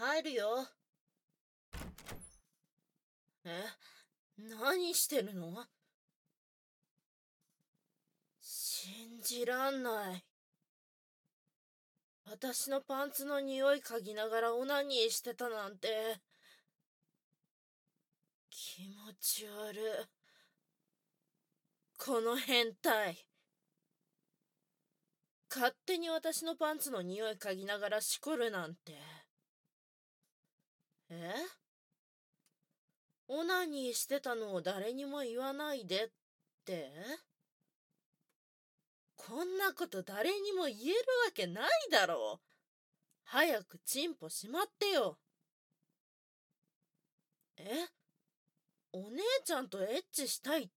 入るよ。え、何してるの？信じらんない。私のパンツの匂い嗅ぎながらオナニーしてたなんて。気持ち悪い。この変態。勝手に私のパンツの匂い嗅ぎながらしこるなんて。オナニーしてたのを誰にも言わないでって？こんなこと誰にも言えるわけないだろう。早くチンポしまってよ。お姉ちゃんとエッチしたいって？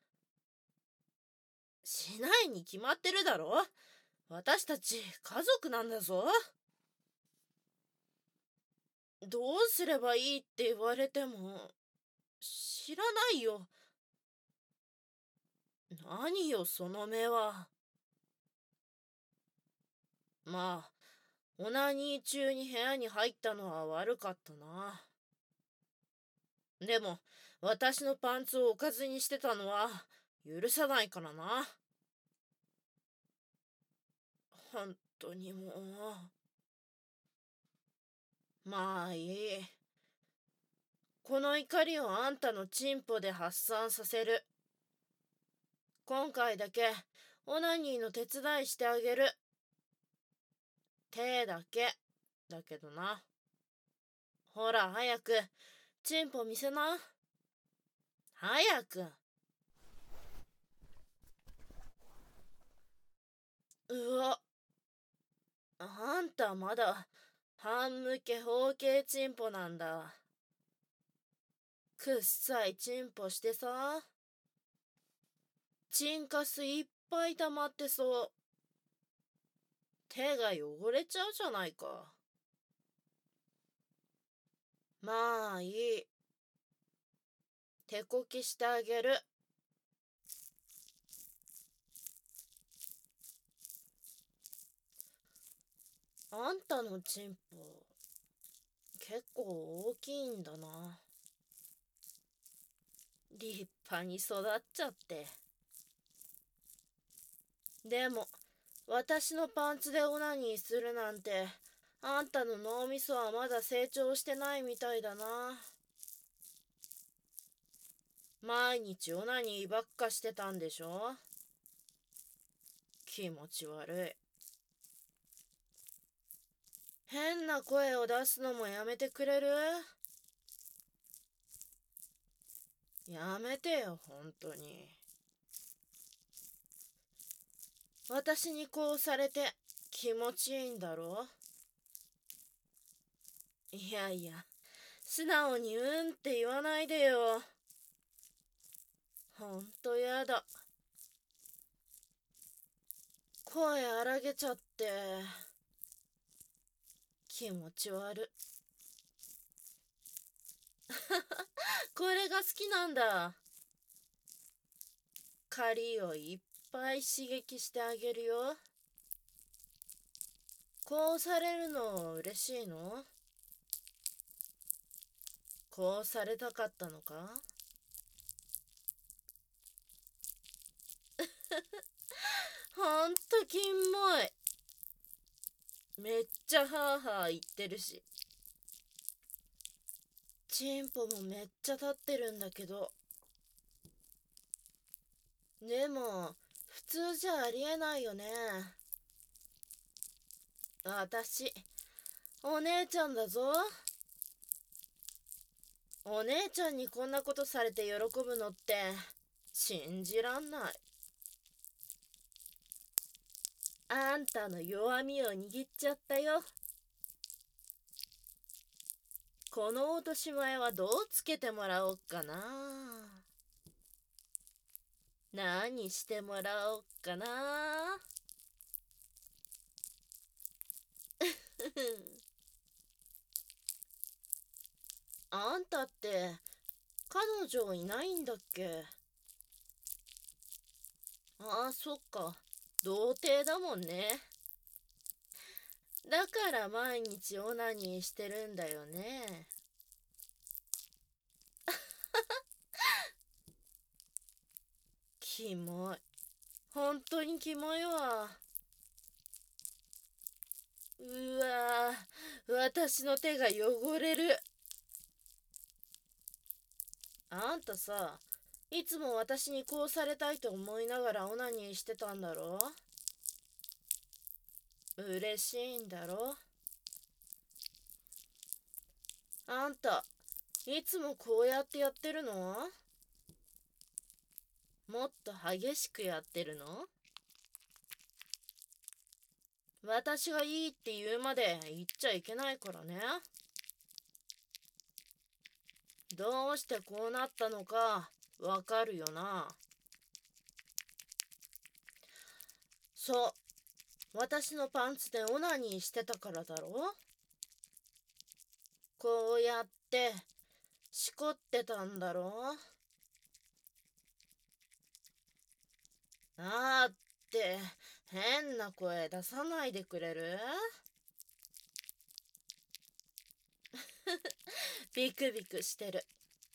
しないに決まってるだろ。私たち家族なんだぞ。どうすればいいって言われても知らないよ。何よその目は。まあオナニー中に部屋に入ったのは悪かったな。でも私のパンツをおかずにしてたのは許さないからな。本当にもう。まあいい。この怒りをあんたのチンポで発散させる。今回だけオナニーの手伝いしてあげる。手だけだけどな。ほら早くチンポ見せな。早く。うわ、あんたまだ半向け方形チンポなんだ。くっさいチンポしてさ。チンカスいっぱい溜まってそう。手が汚れちゃうじゃないか。まあいい。手こきしてあげる。あんたのチンポ結構大きいんだな。立派に育っちゃって。でも私のパンツでオナニーするなんて、あんたの脳みそはまだ成長してないみたいだな。毎日オナニーばっかしてたんでしょ。気持ち悪い。変な声を出すのもやめてくれる？やめてよ、本当に。私にこうされて気持ちいいんだろ？いやいや、素直にうんって言わないでよ。ほんとやだ。声荒げちゃって気持ち悪。これが好きなんだ。狩りをいっぱい刺激してあげるよ。こうされるの嬉しいの？こうされたかったのか？ほんとキモい。めっちゃハーハー言ってるし。チンポもめっちゃ立ってるんだけど。でも普通じゃありえないよね。私お姉ちゃんだぞ。お姉ちゃんにこんなことされて喜ぶのって信じらんない。あんたの弱みを握っちゃったよ。この落とし前はどうつけてもらおっかな。何してもらおっかな。あんたって彼女いないんだっけ？ああ、そっか。童貞だもんね。 だから毎日オナニーしてるんだよね。キモい。本当にキモいわ。うわぁ、私の手が汚れる。あんたさ、いつも私にこうされたいと思いながらオナニーしてたんだろ？嬉しいんだろ？あんた、いつもこうやってやってるの？もっと激しくやってるの？私がいいって言うまで言っちゃいけないからね。どうしてこうなったのかわかるよな。そう、私のパンツでオナニーしてたからだろ？こうやってしこってたんだろ？あーって変な声出さないでくれる？ビクビクしてる。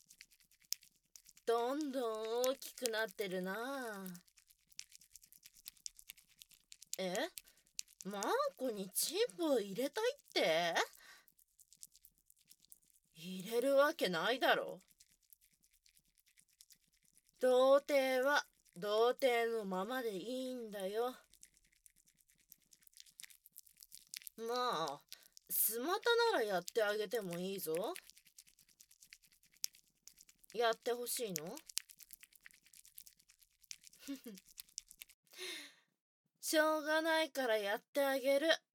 どんどん大きくなってるな。え、マーコにチンポを入れたいって？入れるわけないだろ。童貞は童貞のままでいいんだよ。まあ、スマタならやってあげてもいいぞ。やってほしいの？しょうがないからやってあげる。